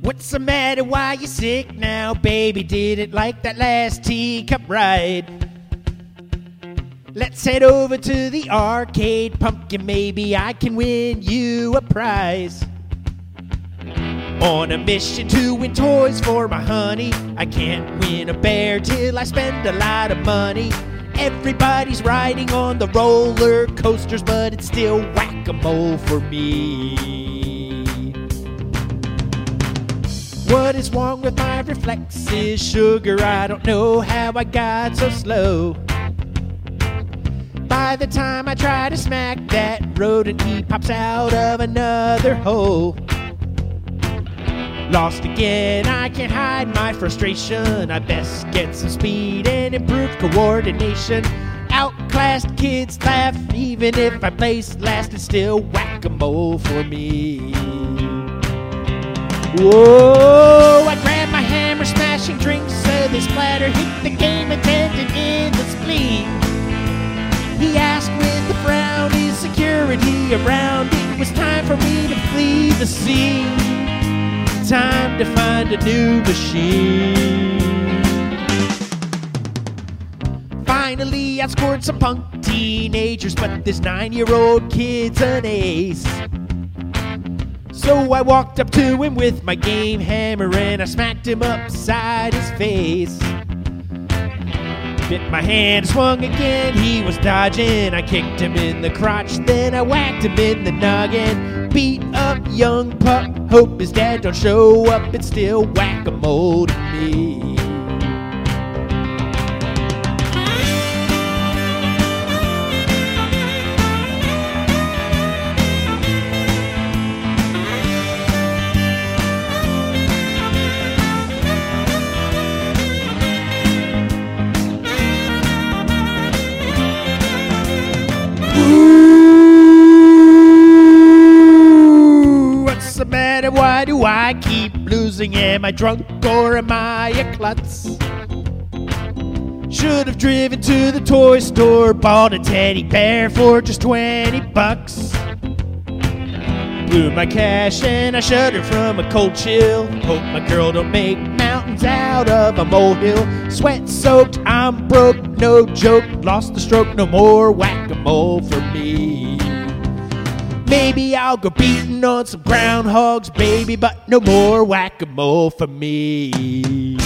What's the matter? Why you sick now? Baby didn't like that last teacup ride. Let's head over to the arcade, pumpkin, maybe I can win you a prize. On a mission to win toys for my honey. I can't win a bear till I spend a lot of money. Everybody's riding on the roller coasters, but it's still whack-a-mole for me. What is wrong with my reflexes? Sugar, I don't know how I got so slow. By the time I try to smack that rodent, he pops out of another hole. Lost again, I can't hide my frustration. I best get some speed and improve coordination. Outclassed kids laugh, even if I place last, it's still whack-a-mole for me. Whoa, I grab my hammer, smashing drinks so they splatter, hit the game attendant in the spleen. He asked with a frown, is security around? It was time for me to flee the scene. Time to find a new machine. Finally, I scored some punk teenagers, but this 9-year-old kid's an ace. So I walked up to him with my game hammer and I smacked him upside his face. Bit my hand, swung again, he was dodging. I kicked him in the crotch, then I whacked him in the noggin. Beat up young pup, hope his dad don't show up. It's still whack-a-mole to me. Why do I keep losing? Am I drunk or am I a klutz? Should have driven to the toy store, bought a teddy bear for just $20. Blew my cash and I shuddered from a cold chill. Hope my girl don't make mountains out of a molehill. Sweat soaked, I'm broke, no joke. Lost the stroke, no more whack-a-mole for me. Maybe I'll go beating on some groundhogs, baby, but no more whack-a-mole for me.